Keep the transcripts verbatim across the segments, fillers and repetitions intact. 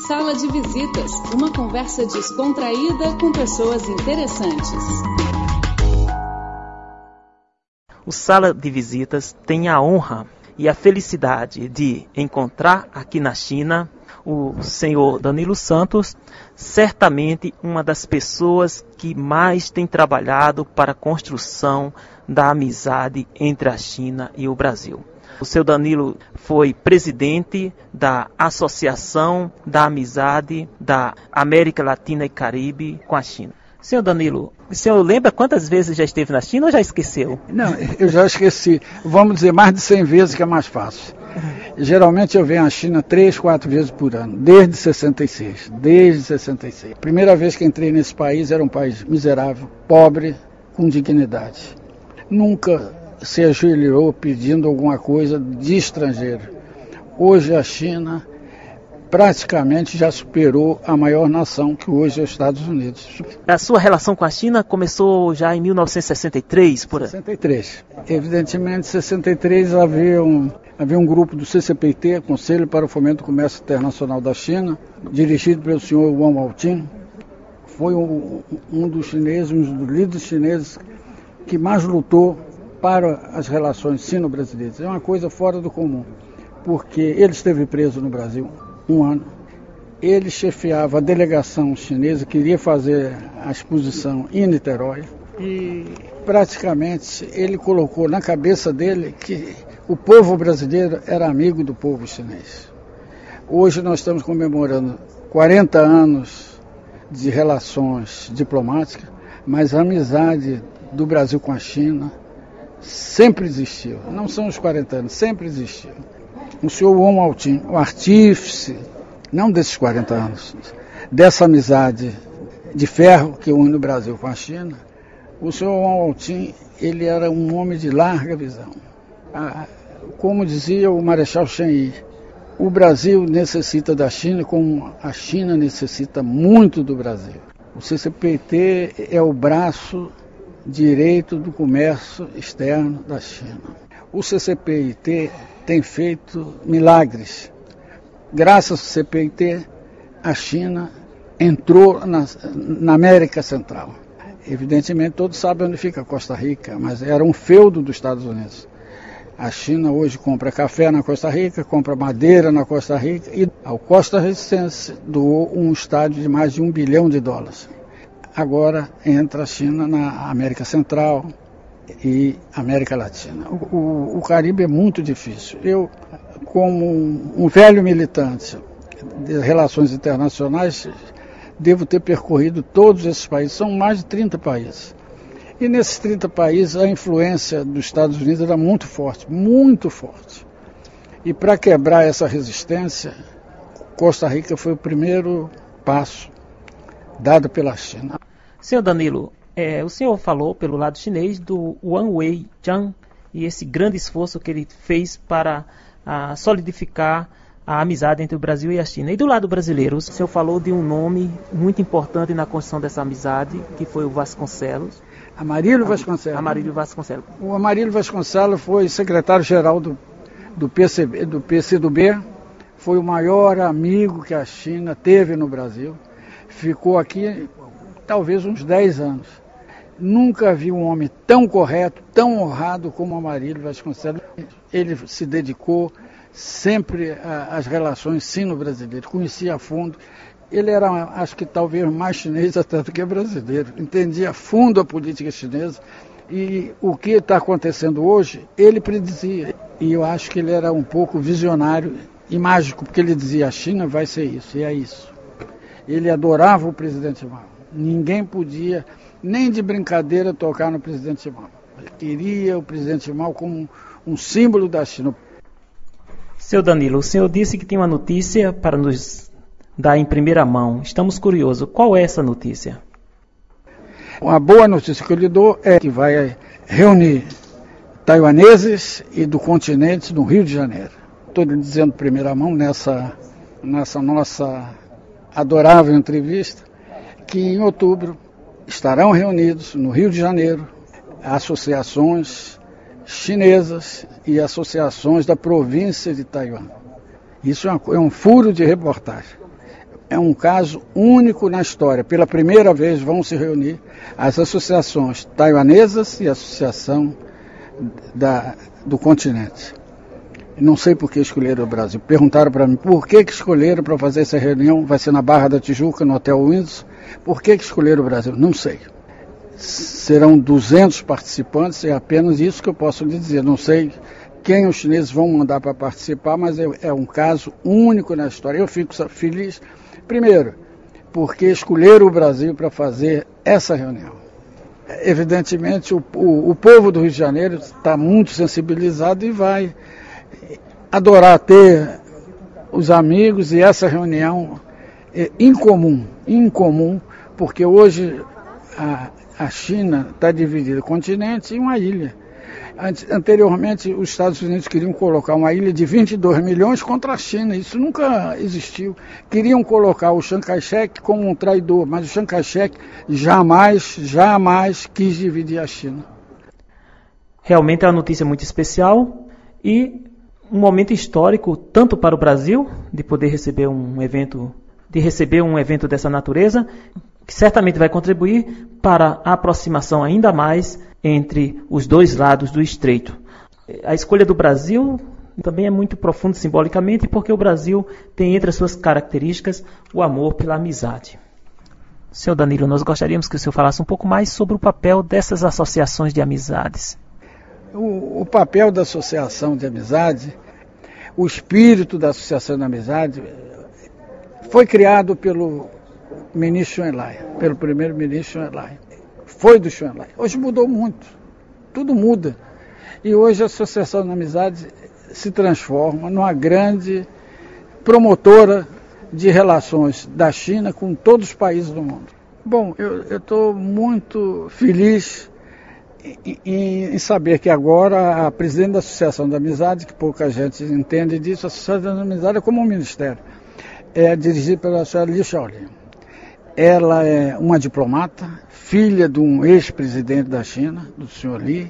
Sala de Visitas, uma conversa descontraída com pessoas interessantes. O Sala de Visitas tem a honra e a felicidade de encontrar aqui na China o senhor Danilo Santos, certamente uma das pessoas que mais tem trabalhado para a construção da amizade entre a China e o Brasil. O seu Danilo foi presidente da Associação da Amizade da América Latina e Caribe com a China. Senhor Danilo, o senhor lembra quantas vezes já esteve na China ou já esqueceu? Não, eu já esqueci. Vamos dizer mais de cem vezes, que é mais fácil. Geralmente eu venho à China três, quatro vezes por ano, desde sessenta e seis. Desde sessenta e seis. Primeira vez que entrei nesse país, era um país miserável, pobre, com dignidade. Nunca se ajoelhou pedindo alguma coisa de estrangeiro. Hoje a China praticamente já superou a maior nação, que hoje é os Estados Unidos. A sua relação com a China começou já em mil novecentos e sessenta e três, por aí? sessenta e três. Evidentemente, em sessenta e três havia um, havia um grupo do C C P I T, Conselho para o Fomento do Comércio Internacional da China, dirigido pelo senhor Wang Baoqing. Foi um, um dos chineses, um dos líderes chineses que mais lutou para as relações sino-brasileiras. É uma coisa fora do comum, porque ele esteve preso no Brasil um ano. Ele chefiava a delegação chinesa, queria fazer a exposição em Niterói, e praticamente ele colocou na cabeça dele que o povo brasileiro era amigo do povo chinês. Hoje nós estamos comemorando quarenta anos de relações diplomáticas, mas a amizade do Brasil com a China sempre existiu. Não são os quarenta anos, sempre existiu. O senhor Wang Baoqing, o artífice, não desses quarenta anos, dessa amizade de ferro que une o Brasil com a China, o senhor Wang Baoqing, ele era um homem de larga visão. Ah, como dizia o Marechal Chen Yi, o Brasil necessita da China como a China necessita muito do Brasil. O C C P I T é o braço direito do comércio externo da China. O C C P I T tem feito milagres. Graças ao C C P I T, a China entrou na, na América Central. Evidentemente, todos sabem onde fica Costa Rica, mas era um feudo dos Estados Unidos. A China hoje compra café na Costa Rica, compra madeira na Costa Rica, e ao Costa Ricense doou um estádio de mais de um bilhão de dólares. Agora entra a China na América Central e América Latina. O, o, o Caribe é muito difícil. Eu, como um, um velho militante de relações internacionais, devo ter percorrido todos esses países. São mais de trinta países. E nesses trinta países a influência dos Estados Unidos era muito forte, muito forte. E para quebrar essa resistência, Costa Rica foi o primeiro passo dado pela China. Senhor Danilo, é, o senhor falou pelo lado chinês do Wang Weijiang e esse grande esforço que ele fez para a, solidificar a amizade entre o Brasil e a China. E do lado brasileiro, o senhor falou de um nome muito importante na construção dessa amizade, que foi o Vasconcelos. Amarílio Vasconcelos. Amarílio Vasconcelos. O Amarílio Vasconcelos foi secretário-geral do, do, P C B, do P C do B, foi o maior amigo que a China teve no Brasil. Ficou aqui talvez uns dez anos. Nunca vi um homem tão correto, tão honrado como o Amarílio Vasconcelos. Ele se dedicou sempre às relações sino-brasileiras, conhecia a fundo. Ele era, acho que talvez mais chinês até do que brasileiro. Entendia a fundo a política chinesa e o que está acontecendo hoje, ele predizia. E eu acho que ele era um pouco visionário e mágico, porque ele dizia: a China vai ser isso, e é isso. Ele adorava o presidente Mao. Ninguém podia, nem de brincadeira, tocar no presidente Mao. Ele queria o presidente Mao como um símbolo da China. Seu Danilo, o senhor disse que tem uma notícia para nos dar em primeira mão. Estamos curiosos. Qual é essa notícia? Uma boa notícia que eu lhe dou é que vai reunir taiwaneses e do continente no Rio de Janeiro. Estou lhe dizendo em primeira mão nessa, nessa nossa adorável entrevista que em outubro estarão reunidos no Rio de Janeiro associações chinesas e associações da província de Taiwan. Isso é um, é um furo de reportagem. é um caso único na história. Pela primeira vez vão se reunir as associações taiwanesas e a Associação da, do Continente. Não sei por que escolheram o Brasil. Perguntaram para mim por que, que escolheram para fazer essa reunião. Vai ser na Barra da Tijuca, no Hotel Windsor. Por que, que escolheram o Brasil? Não sei. Serão duzentos participantes, é apenas isso que eu posso lhe dizer. Não sei quem os chineses vão mandar para participar, mas é, é um caso único na história. Eu fico feliz, primeiro, porque escolheram o Brasil para fazer essa reunião. Evidentemente, o, o, o povo do Rio de Janeiro está muito sensibilizado e vai adorar ter os amigos e essa reunião é incomum, incomum, porque hoje a, a China está dividida em continente e uma ilha. Anteriormente, os Estados Unidos queriam colocar uma ilha de vinte e dois milhões contra a China. Isso nunca existiu. Queriam colocar o Chiang Kai-shek como um traidor, mas o Chiang Kai-shek jamais, jamais quis dividir a China. Realmente é uma notícia muito especial e um momento histórico tanto para o Brasil, de poder receber um evento, de receber um evento dessa natureza, que certamente vai contribuir para a aproximação ainda mais entre os dois lados do estreito. A escolha do Brasil também é muito profunda simbolicamente, porque o Brasil tem entre as suas características o amor pela amizade. Senhor Danilo, nós gostaríamos que o senhor falasse um pouco mais sobre o papel dessas associações de amizades. O, o papel da associação de amizade, o espírito da associação de amizade, foi criado pelo ministro Chou En-lai, pelo primeiro-ministro Chou En-lai. Foi do Chou En-lai. Hoje mudou muito. Tudo muda. E hoje a Associação de Amizade se transforma numa grande promotora de relações da China com todos os países do mundo. Bom, eu estou muito feliz em, em, em saber que agora a presidente da Associação de Amizade, que pouca gente entende disso, a Associação de Amizade é como um ministério. É dirigida pela senhora Liu Shaolin. Ela é uma diplomata, filha de um ex-presidente da China, do senhor Li,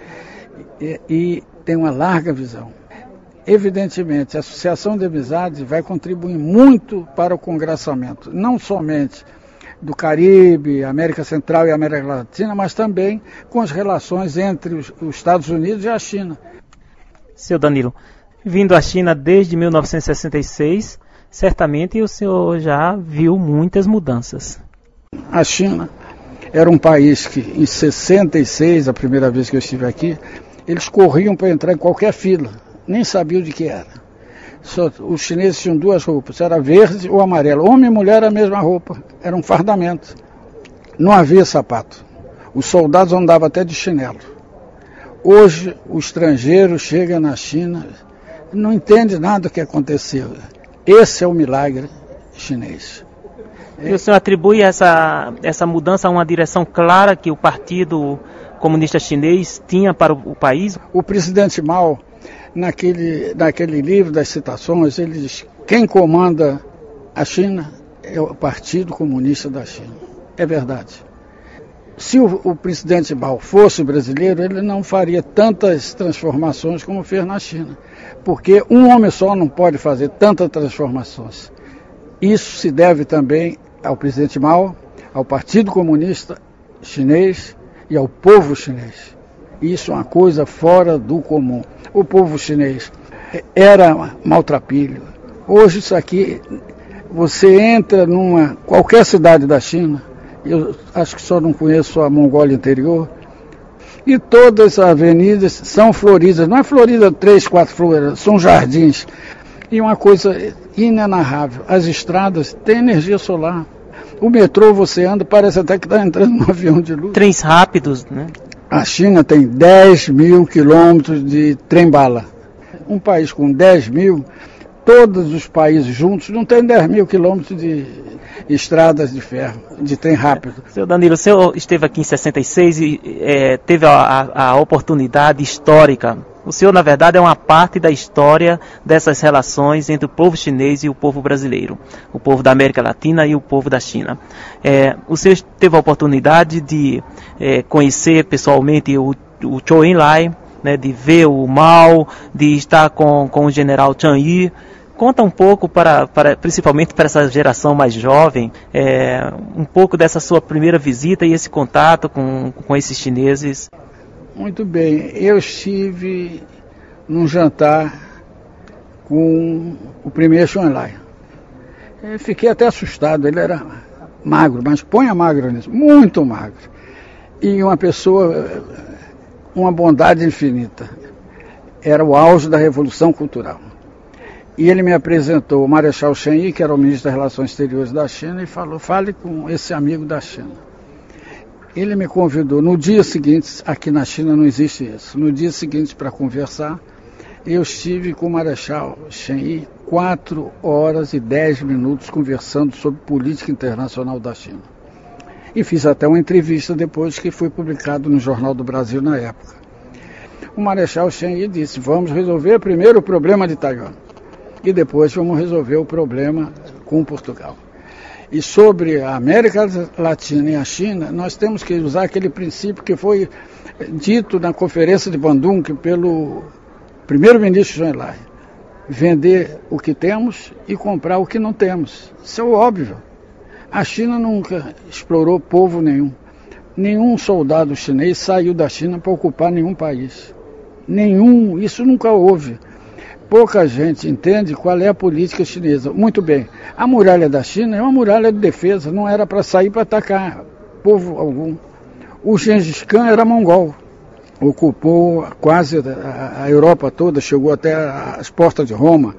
e, e tem uma larga visão. Evidentemente, a Associação de Amizade vai contribuir muito para o congressamento, não somente do Caribe, América Central e América Latina, mas também com as relações entre os, os Estados Unidos e a China. Seu Danilo, vindo à China desde mil novecentos e sessenta e seis, certamente o senhor já viu muitas mudanças. A China era um país que, em sessenta e seis, a primeira vez que eu estive aqui, eles corriam para entrar em qualquer fila, nem sabiam de que era. Só, os chineses tinham duas roupas, era verde ou amarelo. Homem e mulher a mesma roupa, era um fardamento. Não havia sapato. Os soldados andavam até de chinelo. Hoje, o estrangeiro chega na China, não entende nada do que aconteceu. Esse é o milagre chinês. E o senhor atribui essa, essa mudança a uma direção clara que o Partido Comunista Chinês tinha para o, o país? O presidente Mao, naquele, naquele livro das citações, ele diz: quem comanda a China é o Partido Comunista da China. É verdade. Se o, o presidente Mao fosse brasileiro, ele não faria tantas transformações como fez na China. Porque um homem só não pode fazer tantas transformações. Isso se deve também ao presidente Mao, ao Partido Comunista Chinês e ao povo chinês. Isso é uma coisa fora do comum. O povo chinês era maltrapilho. Hoje isso aqui, você entra numa qualquer cidade da China, eu acho que só não conheço a Mongólia interior, e todas as avenidas são floridas. Não é florida três, quatro flores, são jardins. E uma coisa inenarrável, as estradas têm energia solar. O metrô você anda, parece até que está entrando num avião de luz. Trens rápidos, né? A China tem dez mil quilômetros de trem-bala. Um país com dez mil, todos os países juntos não tem dez mil quilômetros de estradas de ferro, de trem rápido. Seu Danilo, o senhor esteve aqui em sessenta e seis e é, teve a, a, a oportunidade histórica. O senhor, na verdade, é uma parte da história dessas relações entre o povo chinês e o povo brasileiro, o povo da América Latina e o povo da China. É, o senhor teve a oportunidade de é, conhecer pessoalmente o, o Chou En-lai, né, de ver o Mao, de estar com, com o general Chang Yi. Conta um pouco, para, para, principalmente para essa geração mais jovem, é, um pouco dessa sua primeira visita e esse contato com, com esses chineses. Muito bem, eu estive num jantar com o primeiro Chou En-lai. Eu fiquei até assustado, ele era magro, mas põe a magro nisso, muito magro. E uma pessoa, uma bondade infinita. Era o auge da Revolução Cultural. E ele me apresentou o Marechal Chen Yi, que era o ministro das Relações Exteriores da China, e falou, fale com esse amigo da China. Ele me convidou no dia seguinte, aqui na China não existe isso, no dia seguinte para conversar, eu estive com o Marechal Chen Yi quatro horas e dez minutos conversando sobre política internacional da China. E fiz até uma entrevista depois que foi publicado no Jornal do Brasil na época. O Marechal Chen Yi disse, vamos resolver primeiro o problema de Taiwan e depois vamos resolver o problema com Portugal. E sobre a América Latina e a China, nós temos que usar aquele princípio que foi dito na conferência de Bandung pelo primeiro-ministro Chou En-lai. Vender o que temos e comprar o que não temos. Isso é óbvio. A China nunca explorou povo nenhum. Nenhum soldado chinês saiu da China para ocupar nenhum país. Nenhum, isso nunca houve. Pouca gente entende qual é a política chinesa. Muito bem, a muralha da China é uma muralha de defesa, não era para sair para atacar povo algum. O Gengis Khan era mongol, ocupou quase a Europa toda, chegou até as portas de Roma,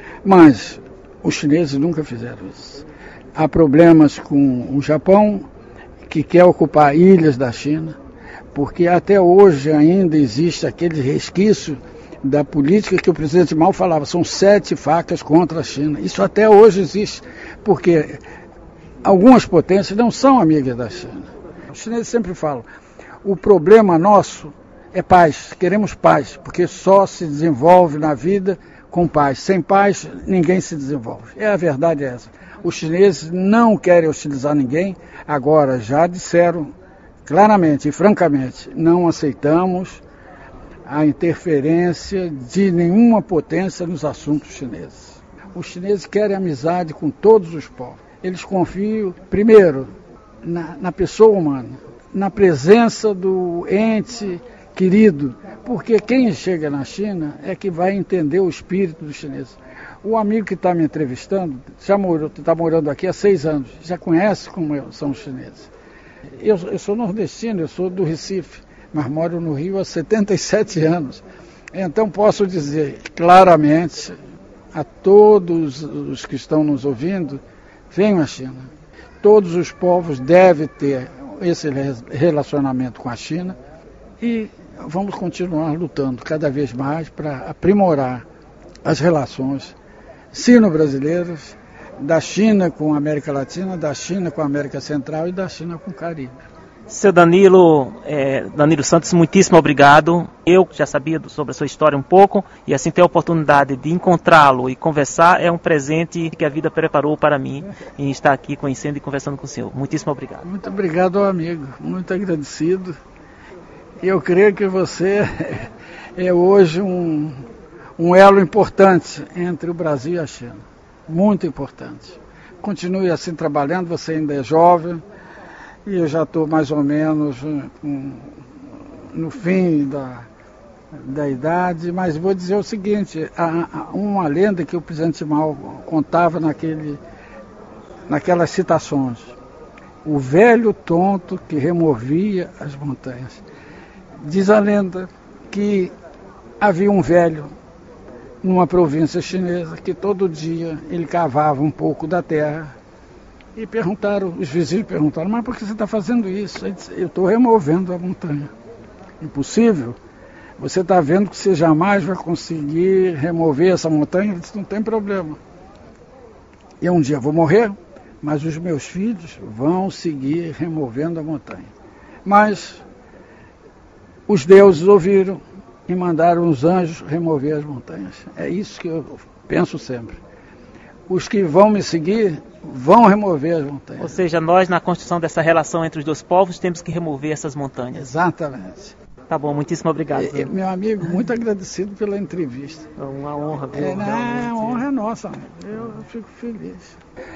mas os chineses nunca fizeram isso. Há problemas com o Japão, que quer ocupar ilhas da China, porque até hoje ainda existe aquele resquício da política que o presidente Mao falava, são sete facas contra a China. Isso até hoje existe, porque algumas potências não são amigas da China. Os chineses sempre falam, o problema nosso é paz, queremos paz, porque só se desenvolve na vida com paz. Sem paz, ninguém se desenvolve. É a verdade é essa. Os chineses não querem hostilizar ninguém, agora já disseram claramente e francamente, não aceitamos a interferência de nenhuma potência nos assuntos chineses. Os chineses querem amizade com todos os povos. Eles confiam, primeiro, na, na pessoa humana, na presença do ente querido, porque quem chega na China é que vai entender o espírito dos chineses. O amigo que está me entrevistando já morou, está morando aqui há seis anos, já conhece como são os chineses. Eu, eu sou nordestino, eu sou do Recife, mas moro no Rio há setenta e sete anos. Então posso dizer claramente a todos os que estão nos ouvindo, venham à China. Todos os povos devem ter esse relacionamento com a China e vamos continuar lutando cada vez mais para aprimorar as relações sino-brasileiras, da China com a América Latina, da China com a América Central e da China com o Caribe. Seu Danilo, é, Danilo Santos, muitíssimo obrigado. Eu já sabia sobre a sua história um pouco e assim ter a oportunidade de encontrá-lo e conversar é um presente que a vida preparou para mim em estar aqui conhecendo e conversando com o senhor. Muitíssimo obrigado. Muito obrigado, amigo. Muito agradecido. Eu creio que você é hoje um, um elo importante entre o Brasil e a China. Muito importante. Continue assim trabalhando, você ainda é jovem. E eu já estou mais ou menos um, no fim da, da idade, mas vou dizer o seguinte, há, há uma lenda que o presidente Mao contava naquele, naquelas citações. O velho tonto que removia as montanhas. Diz a lenda que havia um velho numa província chinesa que todo dia ele cavava um pouco da terra. E perguntaram, os vizinhos perguntaram, mas por que você está fazendo isso? Ele disse, eu estou removendo a montanha. Impossível. Você está vendo que você jamais vai conseguir remover essa montanha? Ele disse, não tem problema. Eu um dia vou morrer, mas os meus filhos vão seguir removendo a montanha. Mas os deuses ouviram e mandaram os anjos remover as montanhas. É isso que eu penso sempre. Os que vão me seguir vão remover as montanhas. Ou seja, nós na construção dessa relação entre os dois povos temos que remover essas montanhas. Exatamente. Tá bom, muitíssimo obrigado. É, meu amigo, muito agradecido pela entrevista. É uma honra, viu? É, não, a honra é nossa, eu fico feliz.